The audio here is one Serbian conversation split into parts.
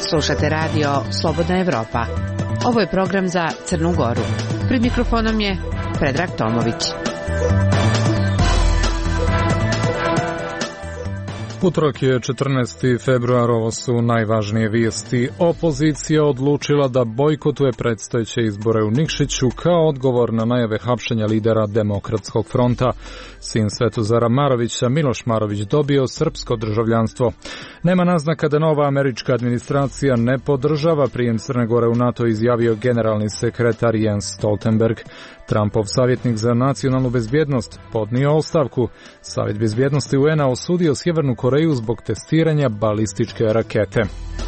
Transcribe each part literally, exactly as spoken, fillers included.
Slušate radio Slobodna Evropa. Ovo je program za Crnu Goru. Pred mikrofonom je Predrag Tomović. Utorak je četrnaesti februar, ovo su najvažnije vijesti. Opozicija odlučila da bojkotuje predstojeće izbore u Nikšiću kao odgovor na najave hapšenja lidera Demokratskog fronta. Sin Svetozara Marovića, Miloš Marović, dobio srpsko državljanstvo. Nema naznaka da nova američka administracija ne podržava prijem Crne Gore u NATO, izjavio generalni sekretar Jens Stoltenberg. Trumpov savjetnik za nacionalnu bezbjednost podnio ostavku. Savjet bezbjednosti U N-a osudio Sjevernu Koreju zbog testiranja balističke rakete.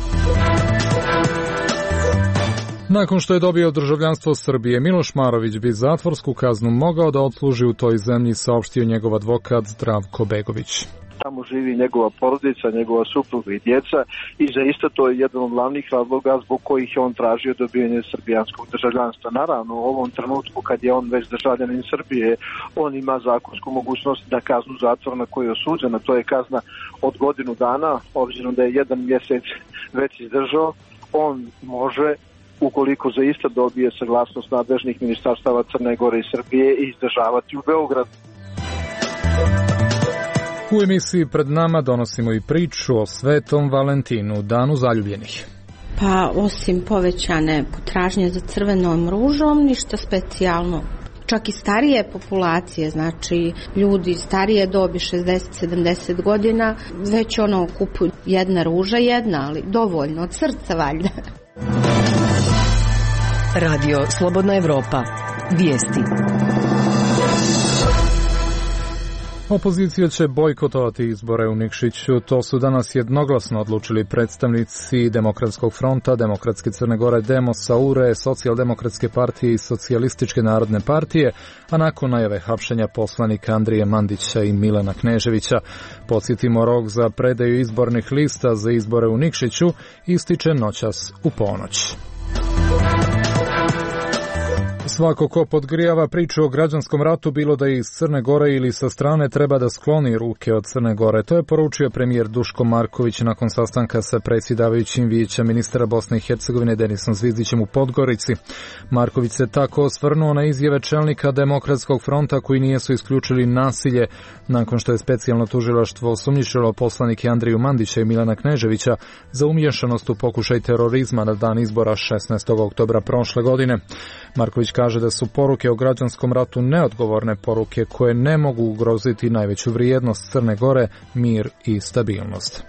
Nakon što je dobio državljanstvo Srbije, Miloš Marović bi zatvorsku kaznu mogao da odsluži u toj zemlji, saopštio njegov advokat Zdravko Begović. Tamo živi njegova porodica, njegova supruga i djeca i zaista to je jedan od glavnih razloga zbog kojih je on tražio dobijanje srbijanskog državljanstva. Naravno, u ovom trenutku kad je on već državljanin Srbije, on ima zakonsku mogućnost da kaznu zatvora na koju je osuđena, to je kazna od godinu dana, obzirom da je jedan mjesec već izdržao, on može, ukoliko zaista dobije saglasnost nadležnih ministarstava Crne Gore i Srbije, izdržavati u Beogradu. U emisiji Pred nama donosimo i priču o Svetom Valentinu, danu zaljubljenih. Pa osim povećane potražnje za crvenom ružom, ništa specijalno. Čak i starije populacije, znači ljudi starije dobi šezdeset sedamdeset godina, već ono kupuju jedna ruža, jedna, ali dovoljno, od srca valjda. Radio Slobodna Evropa. Vijesti. Opozicija će bojkotovati izbore u Nikšiću. To su danas jednoglasno odlučili predstavnici Demokratskog fronta, Demokratske Crne Gore, Demosa, U R E, Socijaldemokratske partije i Socijalističke narodne partije, a nakon najave hapšenja poslanika Andrije Mandića i Milana Kneževića. Podsjetimo, rok za predaju izbornih lista za izbore u Nikšiću ističe noćas u ponoć. Svako ko podgrijava priču o građanskom ratu, bilo da je iz Crne Gore ili sa strane, treba da skloni ruke od Crne Gore. To je poručio premijer Duško Marković nakon sastanka sa predsjedavajućim vijeća ministra Bosne i Hercegovine Denisom Zvizdićem u Podgorici. Marković se tako osvrnuo na izjave čelnika Demokratskog fronta koji nijesu isključili nasilje nakon što je specijalno tužilaštvo osumnjičilo poslanike Andriju Mandića i Milana Kneževića za umiješanost u pokušaj terorizma na dan izbora šesnaestog oktobra prošle godine. Marković kaže da su poruke o građanskom ratu neodgovorne poruke koje ne mogu ugroziti najveću vrijednost Crne Gore, mir i stabilnost.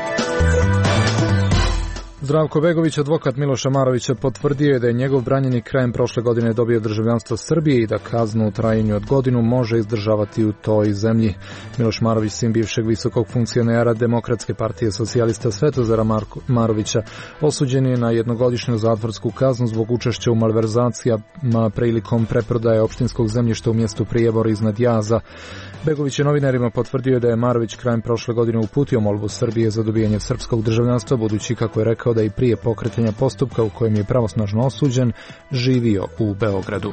Zdravko Begović, advokat Miloša Marovića, potvrdio je da je njegov branjenik krajem prošle godine dobio državljanstvo Srbije i da kaznu u trajanju od godinu može izdržavati u toj zemlji. Miloš Marović, sin bivšeg visokog funkcionera Demokratske partije socijalista Svetozara Marovića, osuđen je na jednogodišnju zatvorsku kaznu zbog učešća u malverzacijama prilikom preprodaje opštinskog zemljišta u mjestu Prijebor iznad Jaza. Begović je novinarima potvrdio da je Marović krajem prošle godine uputio molbu Srbije za dobijanje srpskog državljanstva, budući, kako je rekao, da i prije pokretanja postupka u kojem je pravosnažno osuđen živio u Beogradu.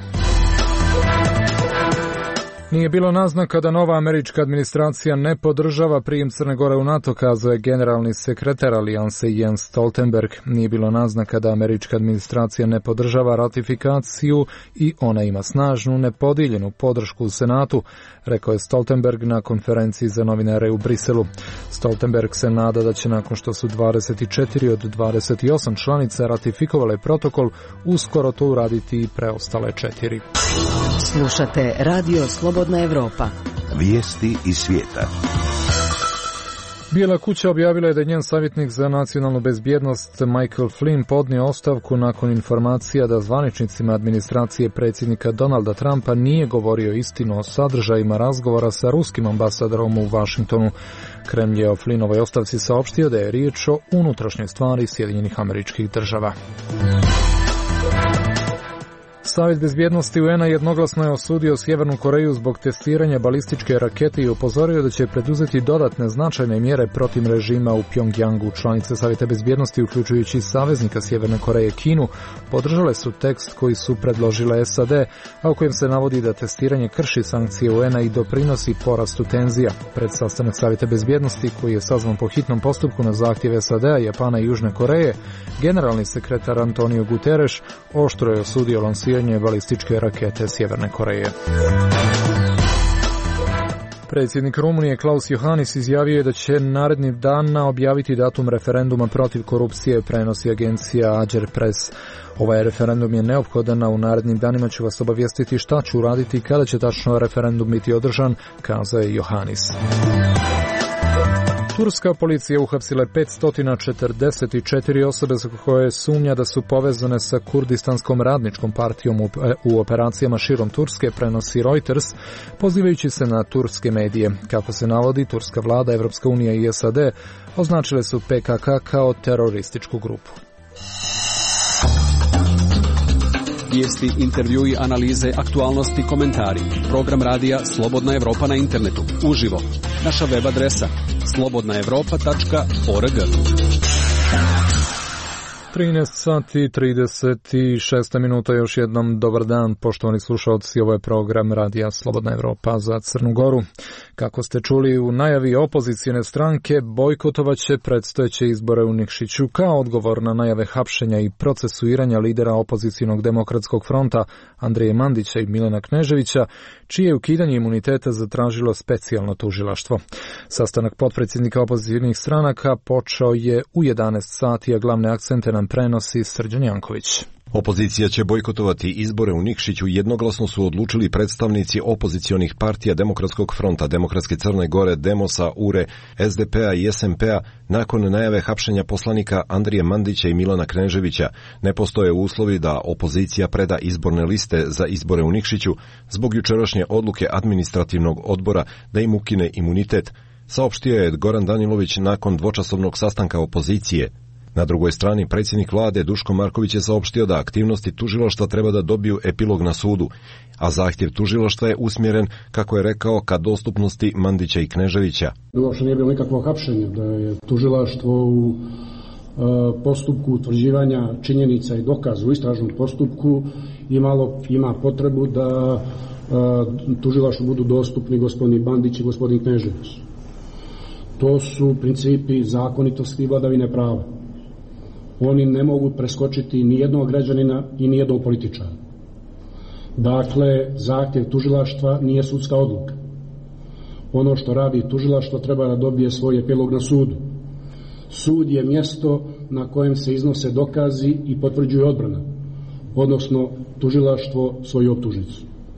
Nije bilo naznaka da nova američka administracija ne podržava prijem Crne Gore u NATO, kazao je generalni sekretar alijanse Jens Stoltenberg. Nije bilo naznaka da američka administracija ne podržava ratifikaciju i ona ima snažnu, nepodijeljenu podršku u Senatu, rekao je Stoltenberg na konferenciji za novinare u Briselu. Stoltenberg se nada da će, nakon što su dvadeset četiri od dvadeset osam članica ratifikovale protokol, uskoro to uraditi i preostale četiri. Slušate Radio Slobodna Evropa. Vijesti iz svijeta. Bijela kuća objavila je da je njen savjetnik za nacionalnu bezbjednost Michael Flynn podnio ostavku nakon informacija da zvaničnicima administracije predsjednika Donalda Trumpa nije govorio istinu o sadržajima razgovora sa ruskim ambasadorom u Washingtonu. Kremlj je o Flynnovoj ostavci saopštio da je riječ o unutrašnjoj stvari Sjedinjenih Američkih Država. Savjet bezbjednosti U N A jednoglasno je osudio Sjevernu Koreju zbog testiranja balističke rakete i upozorio da će preduzeti dodatne značajne mjere protiv režima u Pjongjangu. Članice Savjeta bezbjednosti, uključujući saveznika Sjeverne Koreje Kinu, podržale su tekst koji su predložile S A D, a u kojem se navodi da testiranje krši sankcije U N A i doprinosi porastu tenzija. Pred sastanak Savjeta bezbjednosti, koji je sazvan po hitnom postupku na zahtjev S A D-a, Japana i Južne Koreje, generalni sekretar Antonio Guterres oštro je osudio lansiranje balističke rakete Sjeverne Koreje. Predsjednik Rumunije Klaus Iohannis izjavio je da će narednih dana objaviti datum referenduma protiv korupcije, prenosi agencija Agerpress. Ovaj referendum je neophodan, a u narednim danima ću vas obavijestiti šta ću uraditi kada će tačno referendum biti održan, kazao je Iohannis. Turska policija uhapsila petsto četrdeset četiri osobe za koje sumnja da su povezane sa Kurdistanskom radničkom partijom u operacijama širom Turske, prenosi Reuters, pozivajući se na turske medije. Kako se navodi, turska vlada, Evropska unija i S A D označile su P K K kao terorističku grupu. Vijesti, intervjui, analize, aktualnosti, komentari. Program radija Slobodna Evropa na internetu. Uživo. Naša web adresa slobodna evropa tačka org. trinaest sati i trideset šest minuta, još jednom dobar dan, poštovani slušalci, ovo je program radija Slobodna Evropa za Crnu Goru. Kako ste čuli u najavi, opozicijne stranke bojkotovat će predstojeće izbore u Nikšiću kao odgovor na najave hapšenja i procesuiranja lidera opozicijnog demokratskog fronta Andrije Mandića i Milana Kneževića, čije je ukidanje imuniteta zatražilo specijalno tužilaštvo. Sastanak potpredsjednika opozicijnih stranaka počeo je u jedanaest sati, a glavne akcente nam prenosi Srđan Janković. Opozicija će bojkotovati izbore u Nikšiću, jednoglasno su odlučili predstavnici opozicionih partija Demokratskog fronta, Demokratske Crne Gore, Demosa, U R E, S D P-a i S M P-a nakon najave hapšenja poslanika Andrije Mandića i Milana Kneževića. Ne postoje uslovi da opozicija preda izborne liste za izbore u Nikšiću zbog jučerašnje odluke administrativnog odbora da im ukine imunitet, saopštio je Goran Danilović nakon dvočasovnog sastanka opozicije. Na drugoj strani, predsjednik vlade Duško Marković je saopštio da aktivnosti tužilaštva treba da dobiju epilog na sudu, a zahtjev tužilaštva je usmjeren, kako je rekao, ka dostupnosti Mandića i Kneževića. Uopšte nije bilo nikakvo hapšenje, da je tužilaštvo u e, postupku utvrđivanja činjenica i dokaza u istražnom postupku imalo, ima potrebu da e, tužilaštvu budu dostupni gospodin Mandić i gospodin Knežević. To su principi zakonitosti i vladavine prava. Oni ne mogu preskočiti ni jednog građanina i ni jednog političara. Dakle, zahtjev tužilaštva nije sudska odluka. Ono što radi tužilaštvo treba da dobije svoj epilog na sudu. Sud je mjesto na kojem se iznose dokazi i potvrđuje odbrana, odnosno tužilaštvo svoju optužnicu.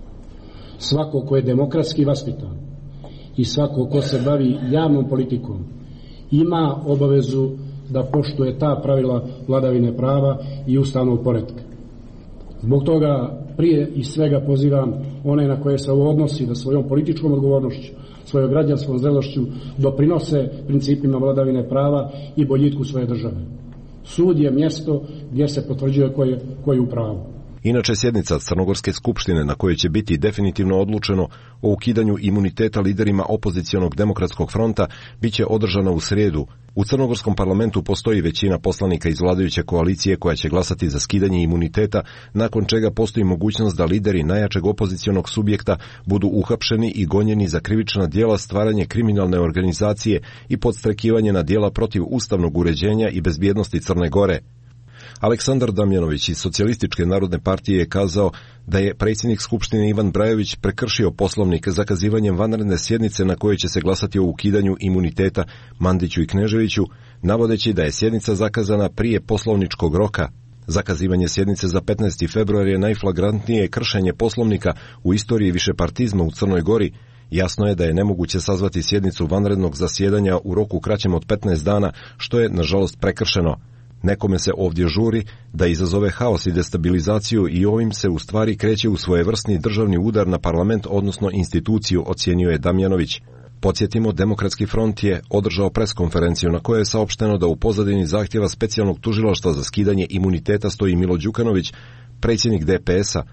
Svako ko je demokratski vaspitan i svako ko se bavi javnom politikom ima obavezu da poštuje ta pravila vladavine prava i ustavnog poretka. Zbog toga prije i svega pozivam one na koje se ovo odnosi da svojom političkom odgovornošću, svojom građanskom zrelošću doprinose principima vladavine prava i boljitku svoje države. Sud je mjesto gdje se potvrđuje ko je, ko je u pravu. Inače, sjednica Crnogorske skupštine na kojoj će biti definitivno odlučeno o ukidanju imuniteta liderima opozicionog demokratskog fronta biće održana u srijedu. U crnogorskom parlamentu postoji većina poslanika iz vladajuće koalicije koja će glasati za skidanje imuniteta, nakon čega postoji mogućnost da lideri najjačeg opozicionog subjekta budu uhapšeni i gonjeni za krivična djela, stvaranje kriminalne organizacije i podstrekivanje na djela protiv ustavnog uređenja i bezbjednosti Crne Gore. Aleksandar Damjanović iz Socijalističke narodne partije je kazao da je predsjednik Skupštine Ivan Brajović prekršio poslovnik zakazivanjem vanredne sjednice na kojoj će se glasati o ukidanju imuniteta Mandiću i Kneževiću, navodeći da je sjednica zakazana prije poslovničkog roka. Zakazivanje sjednice za petnaesti februar je najflagrantnije kršenje poslovnika u istoriji višepartizma u Crnoj Gori. Jasno je da je nemoguće sazvati sjednicu vanrednog zasjedanja u roku kraćem od petnaest dana, što je, nažalost, prekršeno. Nekome se ovdje žuri da izazove haos i destabilizaciju i ovim se u stvari kreće u svojevrsni državni udar na parlament, odnosno instituciju, ocijenio je Damjanović. Podsjetimo, Demokratski front je održao preskonferenciju na kojoj je saopšteno da u pozadini zahtjeva specijalnog tužilaštva za skidanje imuniteta stoji Milo Đukanović, predsjednik D P S-a.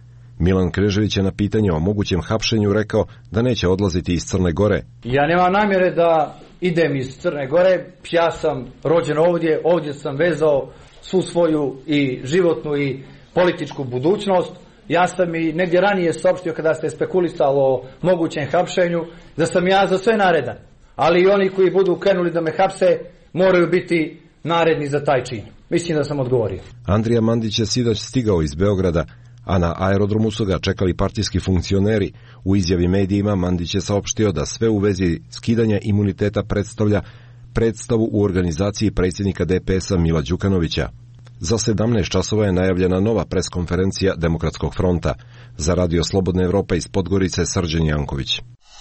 Milan Krežević je na pitanje o mogućem hapšenju rekao da neće odlaziti iz Crne Gore. Ja nemam namjere da idem iz Crne Gore, ja sam rođen ovdje, ovdje sam vezao svu svoju i životnu i političku budućnost. Ja sam i negdje ranije saopštio kada ste spekulisali o mogućem hapšenju da sam ja za sve naredan, ali i oni koji budu krenuli da me hapse moraju biti naredni za taj čin. Mislim da sam odgovorio. Andrija Mandić je sinoć stigao iz Beograda, a na aerodromu su ga čekali partijski funkcioneri. U izjavi medijima Mandić je saopštio da sve u vezi skidanja imuniteta predstavlja predstavu u organizaciji predsjednika D P S-a Mila Đukanovića. Za sedamnaest časova je najavljena nova preskonferencija Demokratskog fronta. Za Radio Slobodna Evropa iz Podgorice Srđan Janković.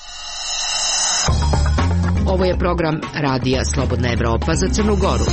Ovo je program Radija Slobodna Evropa za Crnu Goru.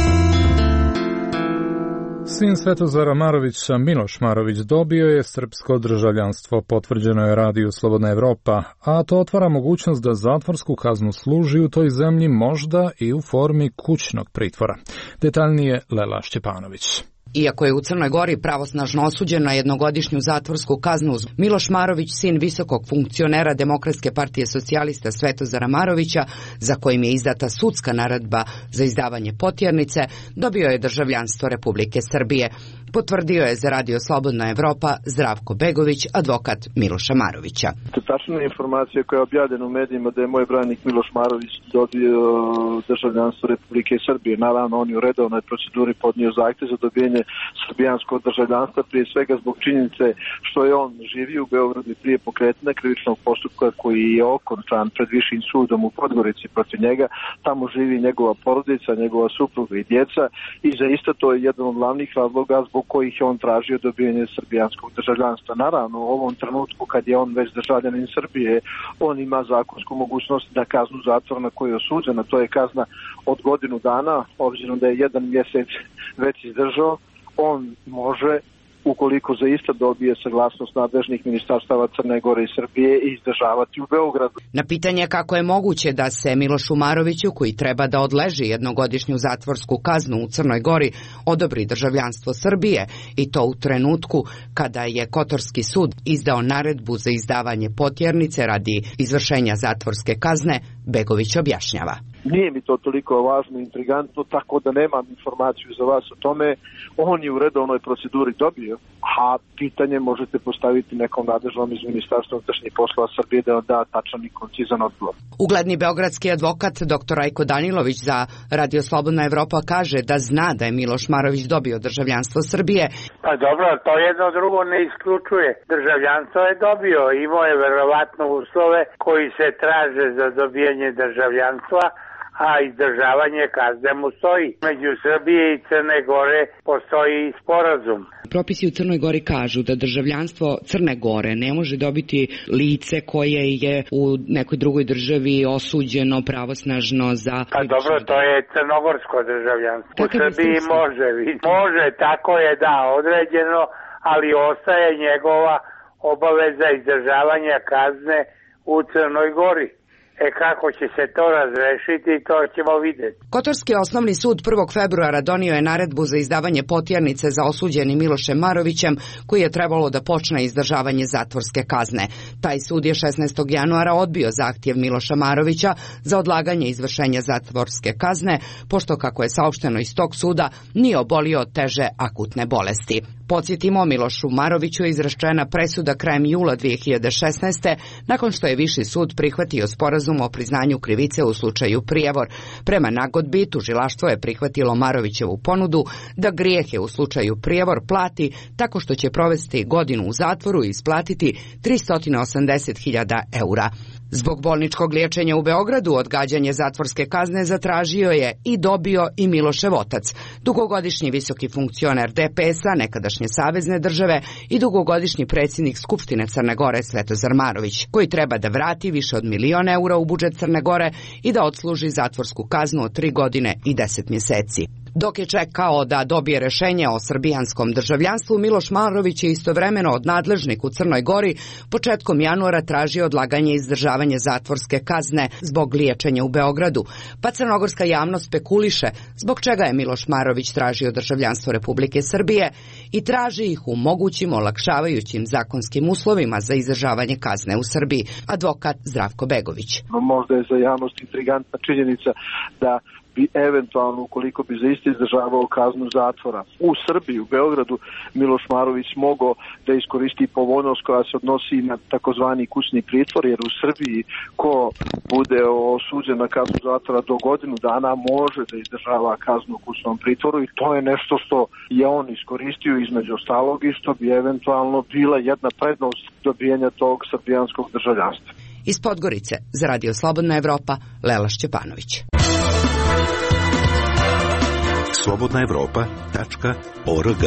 Sin Svetozara Marovića, Miloš Marović, dobio je srpsko državljanstvo, potvrđeno je Radiju Slobodna Evropa, a to otvara mogućnost da zatvorsku kaznu služi u toj zemlji možda i u formi kućnog pritvora. Detaljnije Lela Šćepanović. Iako je u Crnoj Gori pravosnažno osuđen na jednogodišnju zatvorsku kaznu, Miloš Marović, sin visokog funkcionera Demokratske partije socijalista Svetozara Marovića, za kojim je izdata sudska naredba za izdavanje potjernice, dobio je državljanstvo Republike Srbije. Potvrdio je za Radio Slobodna Evropa Zdravko Begović, advokat Miloša Marovića. Tačna informacija koja je objavljena u medijima da je moj branik Miloš Marović dobio državljanstvo Republike Srbije. Naravno, on je u redovnoj proceduri podnio zahtjev za dobijanje srbijanskog državljanstva, prije svega zbog činjenice što je on živio u Beogradu i prije pokretanja krivičnog postupka koji je okončan pred višim sudom u Podgorici protiv njega. Tamo živi njegova porodica, njegova supruga i djeca i zaista to je jedan od glavnih razloga zbog kojih je on tražio dobijanje srbijanskog državljanstva. Naravno, u ovom trenutku kad je on već državljanin Srbije, on ima zakonsku mogućnost da kaznu zatvora na koju je osuđena, to je kazna od godinu dana, obzirom da je jedan mjesec već izdržao, on može, ukoliko zaista dobije saglasnost nadležnih ministarstava Crne Gore i Srbije, izdržavati u Beogradu. Na pitanje kako je moguće da se Milošu Maroviću, koji treba da odleži jednogodišnju zatvorsku kaznu u Crnoj Gori, odobri državljanstvo Srbije, i to u trenutku kada je Kotorski sud izdao naredbu za izdavanje potjernice radi izvršenja zatvorske kazne, Begović objašnjava. Nije mi to toliko važno i intrigantno, tako da nemam informaciju za vas o tome. On je u redovnoj proceduri dobio, a pitanje možete postaviti nekom nadležnom iz Ministarstva unutrašnjih poslova Srbije da da tačan i koncizan odgovor. Ugledni beogradski advokat dr Rajko Danilović za Radio Slobodna Evropa kaže da zna da je Miloš Marović dobio državljanstvo Srbije. Pa dobro, to jedno drugo ne isključuje. Državljanstvo je dobio, imao je verovatno uslove koji se traže za dobijanje državljanstva, a izdržavanje kazne mu stoji. Među Srbije i Crne Gore postoji sporazum. Propisi u Crnoj Gori kažu da državljanstvo Crne Gore ne može dobiti lice koje je u nekoj drugoj državi osuđeno pravosnažno za... Pa dobro, to je crnogorsko državljanstvo. U Srbiji može, može, tako je, da, određeno, ali ostaje njegova obaveza izdržavanja kazne u Crnoj Gori. E kako će se to razrešiti, to ćemo vidjeti. Kotorski osnovni sud prvog februara donio je naredbu za izdavanje potjernice za osuđeni Milošem Marovićem, koji je trebalo da počne izdržavanje zatvorske kazne. Taj sud je šesnaestog januara odbio zahtjev Miloša Marovića za odlaganje izvršenja zatvorske kazne, pošto, kako je saopšteno iz tog suda, nije obolio od teže akutne bolesti. Podsjetimo, Milošu Maroviću je izrečena presuda krajem jula dve hiljade šesnaeste. nakon što je Viši sud prihvatio sporazum o priznanju krivice u slučaju Prijevor. Prema nagodbi, tužilaštvo je prihvatilo Marovićevu ponudu da grijehe u slučaju Prijevor plati tako što će provesti godinu u zatvoru i isplatiti tristo osamdeset hiljada eura. Zbog bolničkog liječenja u Beogradu odgađanje zatvorske kazne zatražio je i dobio i Milošev otac, dugogodišnji visoki funkcioner D P S-a, nekadašnje savezne države, i dugogodišnji predsjednik Skupštine Crne Gore Svetozar Marović, koji treba da vrati više od milion eura u budžet Crne Gore i da odsluži zatvorsku kaznu od tri godine i deset mjeseci. Dok je čekao da dobije rešenje o srbijanskom državljanstvu, Miloš Marović je istovremeno od nadležnih u Crnoj Gori početkom januara tražio odlaganje i izdržavanje zatvorske kazne zbog liječenja u Beogradu, pa crnogorska javnost spekuliše zbog čega je Miloš Marović tražio državljanstvo Republike Srbije i traži ih u mogućim olakšavajućim zakonskim uslovima za izdržavanje kazne u Srbiji. Advokat Zdravko Begović. Možda je za javnost intrigantna činjenica da bi eventualno, ukoliko bi za isti izdržavao kaznu zatvora u Srbiji, u Beogradu, Miloš Marović mogao da iskoristi povoljnost koja se odnosi na takozvani kućni pritvor, jer u Srbiji ko bude osuđen na kaznu zatvora do godinu dana može da izdržava kaznu u kućnom pritvoru i to je nešto što je on iskoristio između ostalog i što bi eventualno bila jedna prednost dobijanja tog srbijanskog državljanstva. Iz Podgorice za Radio Slobodna Evropa, Lela Šćepanović. slobodna evropa tačka org.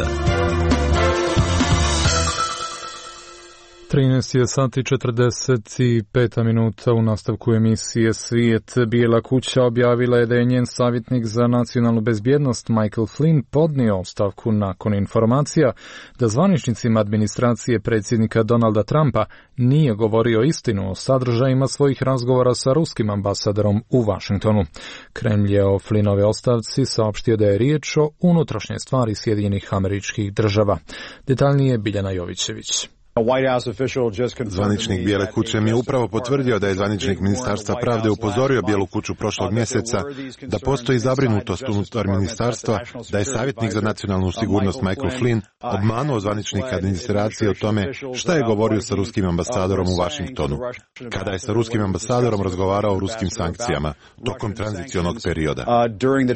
trinaest je sati četrdeset pet minuta. U nastavku emisije Svijet. Bijela kuća objavila je da je njen savjetnik za nacionalnu bezbjednost Michael Flynn podnio ostavku nakon informacija da zvaničnicima administracije predsjednika Donalda Trumpa nije govorio istinu o sadržajima svojih razgovora sa ruskim ambasadorom u Vašingtonu. Kremlj je o Flynnove ostavci saopštio da je riječ o unutrašnje stvari Sjedinjenih Američkih Država. Detaljnije Biljana Jovićević. Zvaničnik Bijele kuće mi je upravo potvrdio da je zvaničnik Ministarstva pravde upozorio Bijelu kuću prošlog mjeseca da postoji zabrinutost unutar ministarstva da je savjetnik za nacionalnu sigurnost Michael Flynn obmanuo zvaničnika administracije o tome šta je govorio sa ruskim ambasadorom u Vašingtonu, kada je sa ruskim ambasadorom razgovarao o ruskim sankcijama tokom tranzicionog perioda.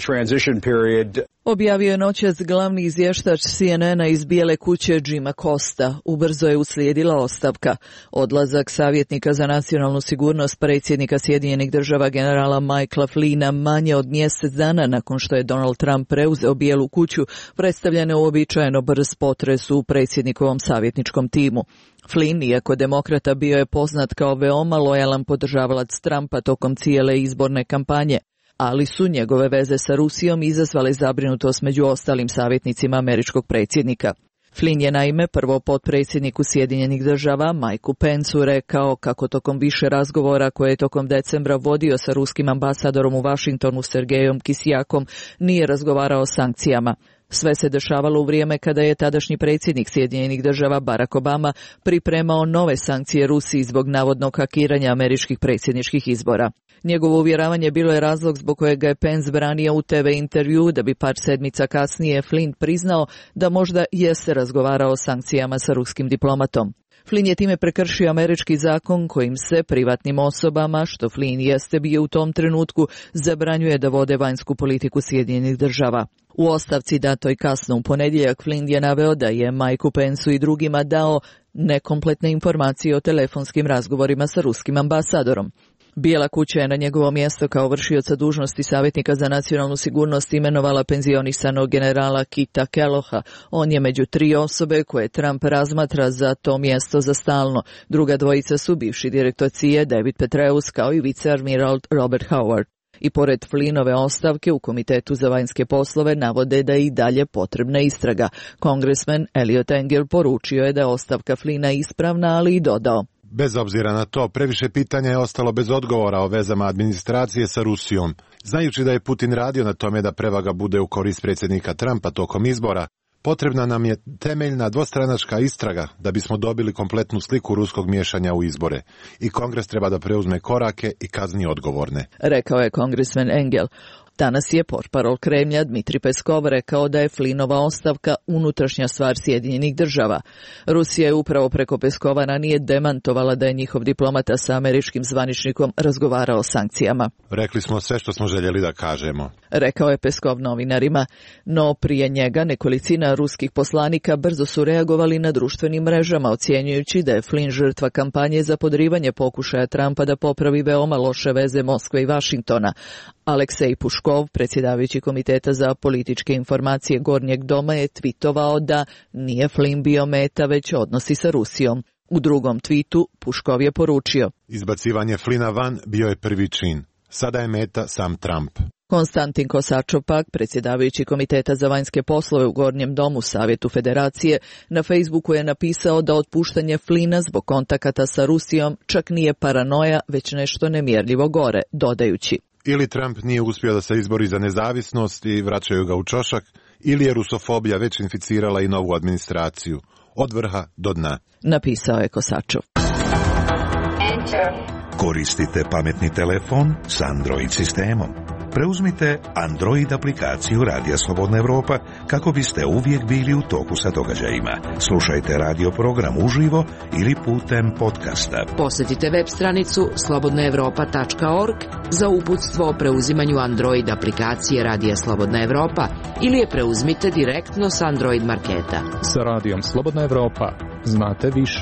Objavio je noćas glavni izvještač C N N-a iz Bijele kuće Jima Costa. Ubrzo je uslijedila ostavka. Odlazak savjetnika za nacionalnu sigurnost predsjednika Sjedinjenih Država generala Michaela Flynna manje od mjesec dana nakon što je Donald Trump preuzeo Bijelu kuću predstavlja neuobičajeno brz potres u predsjednikovom savjetničkom timu. Flynn, iako demokrata, bio je poznat kao veoma lojalan podržavalac Trumpa tokom cijele izborne kampanje, ali su njegove veze sa Rusijom izazvale zabrinutost među ostalim savjetnicima američkog predsjednika. Flynn je naime prvo potpredsjedniku Sjedinjenih Država Mikeu Penceu rekao kako tokom više razgovora koje je tokom decembra vodio sa ruskim ambasadorom u Vašingtonu Sergejom Kisjakom nije razgovarao o sankcijama. Sve se dešavalo u vrijeme kada je tadašnji predsjednik Sjedinjenih Država Barack Obama pripremao nove sankcije Rusiji zbog navodnog hakiranja američkih predsjedničkih izbora. Njegovo uvjeravanje bilo je razlog zbog kojeg ga je Pence branio u T V intervju, da bi par sedmica kasnije Flynn priznao da možda jeste razgovarao o sankcijama sa ruskim diplomatom. Flynn je time prekršio američki zakon kojim se privatnim osobama, što Flynn jeste bio u tom trenutku, zabranjuje da vode vanjsku politiku Sjedinjenih Država. U ostavci datoj kasno u ponedjeljak Flynn je naveo da je Mikeu Penceu i drugima dao nekompletne informacije o telefonskim razgovorima sa ruskim ambasadorom. Bijela kuća je na njegovo mjesto kao vršioca dužnosti savjetnika za nacionalnu sigurnost imenovala penzionisanog generala Kita Kelloha. On je među tri osobe koje Trump razmatra za to mjesto za stalno. Druga dvojica su bivši direktor C I A David Petraeus kao i viceadmiral Robert Howard. I pored Flynnove ostavke u Komitetu za vanjske poslove navode da je i dalje potrebna istraga. Kongresmen Eliot Engel poručio je da je ostavka Flynna ispravna, ali i dodao: bez obzira na to, previše pitanja je ostalo bez odgovora o vezama administracije sa Rusijom. Znajući da je Putin radio na tome da prevaga bude u korist predsjednika Trumpa tokom izbora, potrebna nam je temeljna dvostranačka istraga da bismo dobili kompletnu sliku ruskog miješanja u izbore. I Kongres treba da preuzme korake i kazni odgovorne, rekao je kongresmen Engel. Danas je portparol Kremlja Dmitri Peskov rekao da je Flynnova ostavka unutrašnja stvar Sjedinjenih Država. Rusija je upravo preko Peskova ranije demantovala da je njihov diplomata sa američkim zvaničnikom razgovarao o sankcijama. Rekli smo sve što smo željeli da kažemo, rekao je Peskov novinarima, no prije njega nekolicina ruskih poslanika brzo su reagovali na društvenim mrežama, ocjenjujući da je Flynn žrtva kampanje za podrivanje pokušaja Trumpa da popravi veoma loše veze Moskve i Vašingtona. Aleksej Puškov, predsjedavajući Komiteta za političke informacije Gornjeg doma, je tvitovao da nije Flynn bio meta, već odnosi sa Rusijom. U drugom tvitu Puškov je poručio: izbacivanje Flynna van bio je prvi čin. Sada je meta sam Trump. Konstantin Kosačov pak, predsjedavajući Komiteta za vanjske poslove u Gornjem domu Savjetu Federacije, na Facebooku je napisao da otpuštanje Flina zbog kontakata sa Rusijom čak nije paranoja, već nešto nemjerljivo gore, dodajući: ili Trump nije uspio da se izbori za nezavisnost i vraćaju ga u čošak, ili je rusofobija već inficirala i novu administraciju, od vrha do dna. Napisao je Kosačov. Koristite pametni telefon s Android sistemom. Preuzmite Android aplikaciju Radija Slobodna Evropa kako biste uvijek bili u toku sa događajima. Slušajte radio program uživo ili putem podcasta. Posjetite web stranicu slobodna evropa tačka org za uputstvo o preuzimanju Android aplikacije Radija Slobodna Evropa ili je preuzmite direktno s Android marketa. Sa Radijom Slobodna Evropa znate više.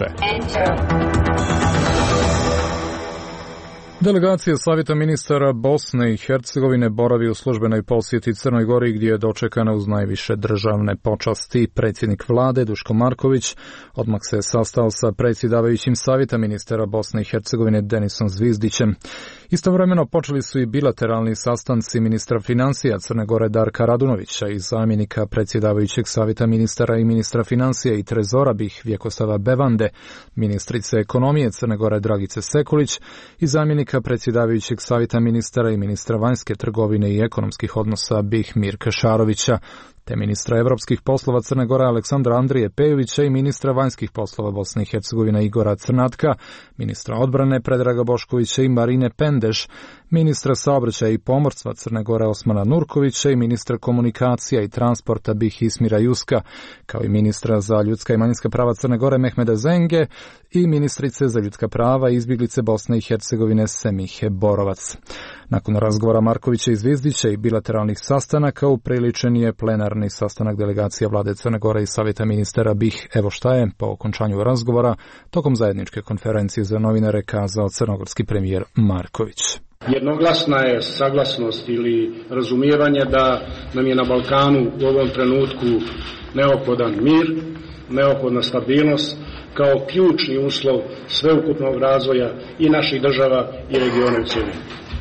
Delegacija Savjeta ministara Bosne i Hercegovine boravi u službenoj posjeti Crnoj Gori gdje je dočekana uz najviše državne počasti. Predsjednik vlade Duško Marković odmah se sastao sa predsjedavajućim Savjeta ministara Bosne i Hercegovine Denisom Zvizdićem. Istovremeno počeli su i bilateralni sastanci ministra financija Crne Gore Darka Radunovića i zamjenika predsjedavajućeg Savjeta ministara i ministra financija i trezora BiH Vjekosava Bevande, ministrice ekonomije Crne Gore Dragice Sekulić i zamjenika predsjedavajućeg Savjeta ministara i ministra vanjske trgovine i ekonomskih odnosa BiH Mirka Šarovića, te ministra evropskih poslova Crne Gore Aleksandra Andrije Pejovića i ministra vanjskih poslova Bosne i Hercegovine Igora Crnatka, ministra odbrane Predraga Boškovića i Marine Pendeš, ministra saobraćaja i pomorstva Crne Gore Osmana Nurkovića i ministra komunikacija i transporta BiH Ismira Juska, kao i ministra za ljudska i manjinska prava Crne Gore Mehmeda Zenge i ministrice za ljudska prava i izbjeglice Bosne i Hercegovine Semihe Borovac. Nakon razgovora Markovića i Zvizdića i bilateralnih sastanaka upriličen je plenarni sastanak delegacija vlade Crne Gore i Savjeta ministara BiH. Evo šta je po okončanju razgovora tokom zajedničke konferencije za novinare kazao crnogorski premijer Marković. Jednoglasna je saglasnost ili razumijevanje da nam je na Balkanu u ovom trenutku neophodan mir, neophodna stabilnost kao ključni uslov sveukupnog razvoja i naših država i regiona u cjelini.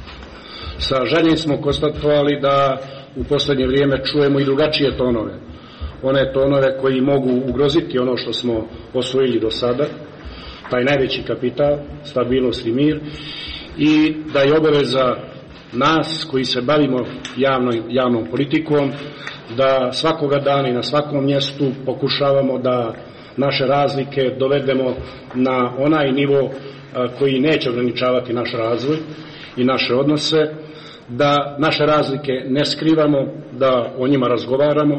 Sa žaljenjem smo konstatovali da u posljednje vrijeme čujemo i drugačije tonove. One tonove koji mogu ugroziti ono što smo osvojili do sada, taj najveći kapital, stabilnost i mir, i da je obaveza nas koji se bavimo javnoj, javnom politikom da svakoga dana i na svakom mjestu pokušavamo da naše razlike dovedemo na onaj nivo koji neće ograničavati naš razvoj i naše odnose, da naše razlike ne skrivamo, da o njima razgovaramo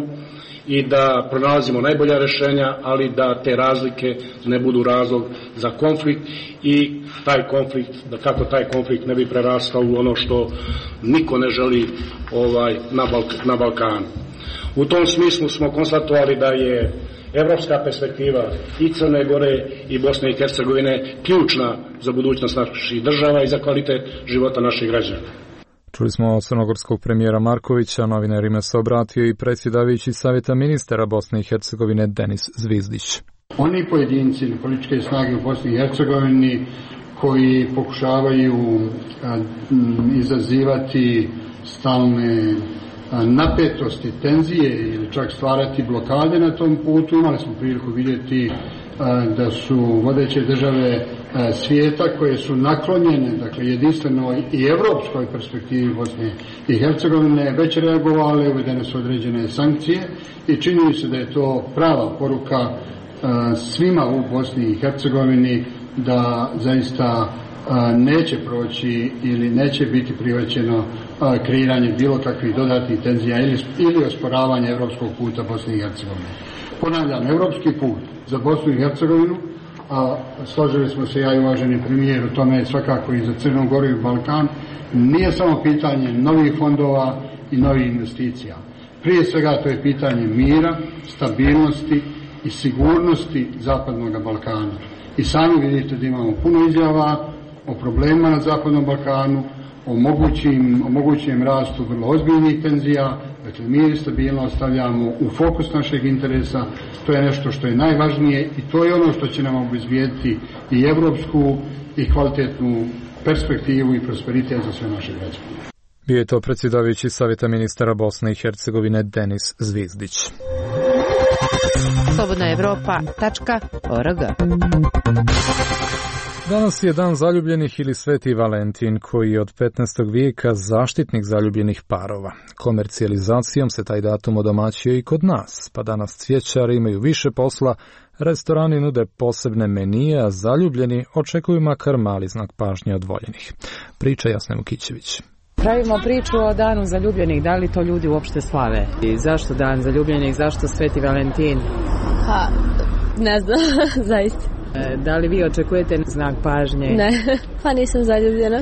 i da pronalazimo najbolja rješenja, ali da te razlike ne budu razlog za konflikt i taj konflikt, da kako taj konflikt ne bi prerastao u ono što niko ne želi ovaj, na, Balk- na Balkanu. U tom smislu smo konstatovali da je evropska perspektiva i Crne Gore i Bosne i Hercegovine ključna za budućnost naših država i za kvalitet života naših građana. Čuli smo od crnogorskog premijera Markovića, novinarima se obratio i predsjedavajući Savjeta ministara Bosne i Hercegovine Denis Zvizdić. Oni pojedinci ili političke snage u Bosni i Hercegovini koji pokušavaju a, m, izazivati stalne a, napetosti, tenzije ili čak stvarati blokade na tom putu, imali smo priliku vidjeti da su vodeće države svijeta koje su naklonjene, dakle jedinstvenoj i evropskoj perspektivi Bosne i Hercegovine, već reagovale, uvedene su određene sankcije i čini se da je to prava poruka svima u Bosni i Hercegovini da zaista neće proći ili neće biti prihvaćeno kreiranje bilo kakvih dodatnih tenzija ili, ili osporavanje evropskog puta Bosne i Hercegovine. Ponavljam, evropski put za Bosnu i Hercegovinu, a složili smo se ja i uvaženi premijer u tome svakako i za Crnu Goru i Balkan, nije samo pitanje novih fondova i novih investicija. Prije svega to je pitanje mira, stabilnosti i sigurnosti Zapadnog Balkana. I sami vidite da imamo puno izjava o problemima na Zapadnom Balkanu, o mogućim, o mogućem rastu vrlo ozbiljnih tenzija. Dakle, mir i stabilnost stavljamo u fokus našeg interesa, to je nešto što je najvažnije i to je ono što će nam obezbijediti i evropsku i kvalitetnu perspektivu i prosperitet za sve naše građane. Bio je to predsjedavajući Savjeta ministara Bosne i Hercegovine Denis Zvizdić. slobodna evropa tačka org. Danas je dan zaljubljenih ili Sveti Valentin, koji je od petnaestog vijeka zaštitnik zaljubljenih parova. Komercijalizacijom se taj datum odomaćio i kod nas, pa danas cvjećari imaju više posla, restorani nude posebne menije, a zaljubljeni očekuju makar mali znak pažnje od voljenih. Priča Jasna Vukićević. Pravimo priču o danu zaljubljenih, da li to ljudi uopšte slave? I zašto dan zaljubljenih, zašto Sveti Valentin? Ha, ne znam, zaista. E, da li vi očekujete znak pažnje? Ne, pa nisam zaljubljena.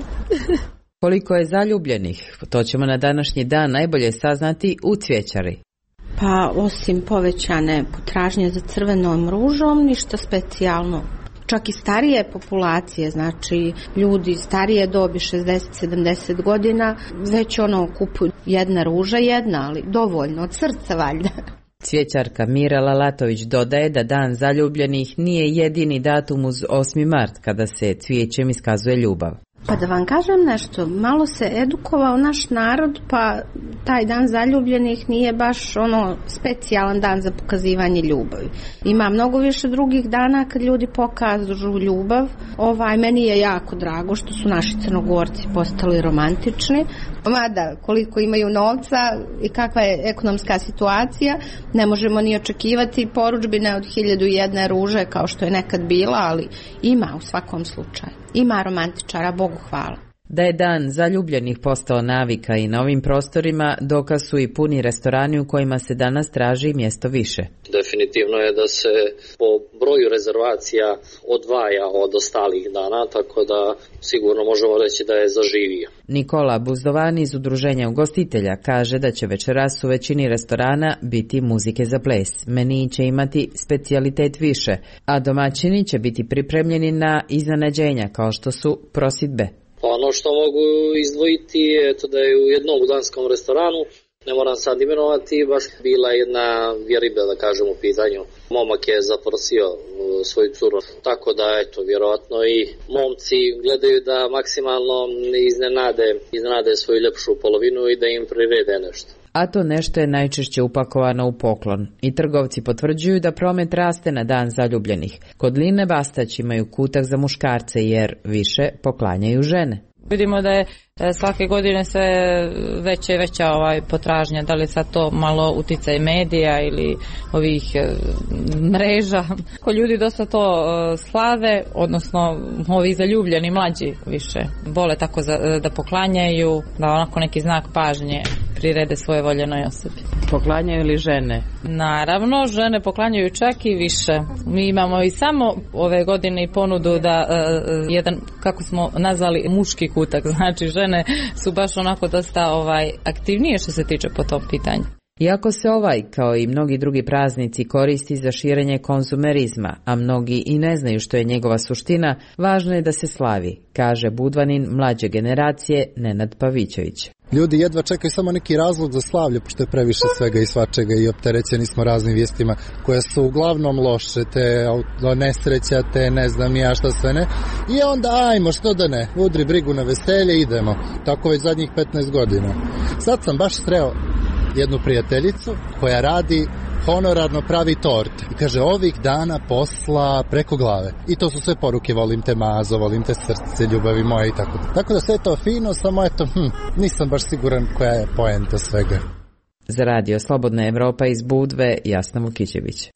Koliko je zaljubljenih? To ćemo na današnji dan najbolje saznati u Cvjećari. Pa osim povećane potražnje za crvenom ružom, ništa specijalno. Čak i starije populacije, znači ljudi starije dobi šezdeset sedamdeset godina, već ono kupuju jedna ruža, jedna, ali dovoljno, od srca valjda. Cvjećarka Mirela Latović dodaje da dan zaljubljenih nije jedini datum uz osmi mart kada se cvijećem iskazuje ljubav. Pa da vam kažem nešto, malo se edukovao naš narod, pa taj dan zaljubljenih nije baš ono specijalan dan za pokazivanje ljubavi. Ima mnogo više drugih dana kad ljudi pokažu ljubav. Ovaj, meni je jako drago što su naši Crnogorci postali romantični. Mada koliko imaju novca i kakva je ekonomska situacija, ne možemo ni očekivati poručbine od hiljadu i jedne ruže kao što je nekad bila, ali ima u svakom slučaju. Ima romantičara, Bogu hvala. Da je dan zaljubljenih postao navika i na ovim prostorima, dokaz su i puni restorani u kojima se danas traži mjesto više. Definitivno je da se po broju rezervacija odvaja od ostalih dana, tako da sigurno možemo reći da je zaživio. Nikola Buzdovan iz Udruženja ugostitelja kaže da će večeras u većini restorana biti muzike za ples. Meniji će imati specijalitet više, a domaćini će biti pripremljeni na iznenađenja kao što su prosidbe. Ono što mogu izdvojiti je to da je u jednom udanskom restoranu, ne moram sad imenovati, baš bila jedna vjeriba, da kažem, u pitanju. Momak je zaprosio svoju curu, tako da eto, vjerojatno i momci gledaju da maksimalno iznenade, iznenade svoju ljepšu polovinu i da im prirede nešto. A to nešto je najčešće upakovano u poklon. I trgovci potvrđuju da promet raste na dan zaljubljenih. Kod Line Bastać imaju kutak za muškarce jer više poklanjaju žene. Vidimo da je svake godine sve veća i veća ovaj potražnja, da li sad to malo uticaj medija ili ovih mreža. Ko ljudi dosta to slave, odnosno ovi zaljubljeni mlađi više vole tako za, da poklanjaju, da onako neki znak pažnje prirede svoje voljenoj osobi. Poklanjaju li žene? Naravno, žene poklanjaju čak i više. Mi imamo i samo ove godine i ponudu da uh, jedan, kako smo nazvali, muški kutak, znači žene su baš onako dosta ovaj, aktivnije što se tiče po tom pitanju. Iako se ovaj, kao i mnogi drugi praznici, koristi za širenje konzumerizma, a mnogi i ne znaju što je njegova suština, važno je da se slavi, kaže Budvanin mlađe generacije Nenad Pavićević. Ljudi jedva čekaju samo neki razlog za slavlje, pošto je previše svega i svačega i opterećeni smo raznim vijestima koje su uglavnom loše, te nesreća, te ne znam ja šta sve ne. I onda ajmo, što da ne, udri brigu na veselje, idemo. Tako već zadnjih petnaest godina. Sad sam baš sreo jednu prijateljicu koja radi honorarno, pravi torte. I kaže, ovih dana posla preko glave. I to su sve poruke, volim te mazo, volim te srce, ljubavi moje i tako. Tako da sve to fino, samo eto, hm, nisam baš siguran koja je poenta svega. Za radio Slobodna Evropa iz Budve, Jasna Vukićević.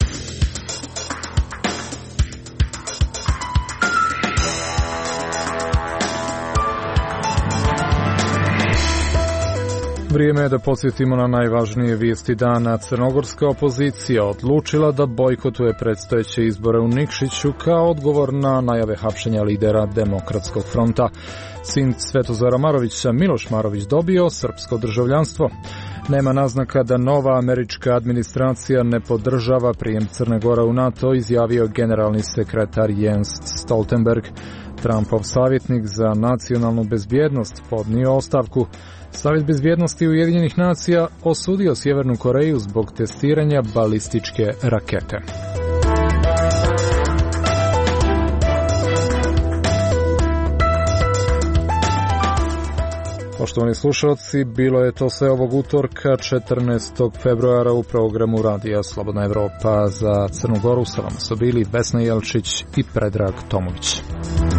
Vrijeme je da podsjetimo na najvažnije vijesti dana. Crnogorska opozicija odlučila da bojkotuje predstojeće izbore u Nikšiću kao odgovor na najave hapšenja lidera Demokratskog fronta. Sin Svetozara Marovića, Miloš Marović, dobio srpsko državljanstvo. Nema naznaka da nova američka administracija ne podržava prijem Crne Gore u NATO, izjavio generalni sekretar Jens Stoltenberg. Trumpov savjetnik za nacionalnu bezbjednost podnio ostavku. Savjet bezbjednosti Ujedinjenih nacija osudio Sjevernu Koreju zbog testiranja balističke rakete. Poštovani slušalci, bilo je to sve ovog utorka četrnaestog februara u programu Radija Slobodna Evropa. Za Crnu Goru sa vama su bili Vesna Jelčić i Predrag Tomović.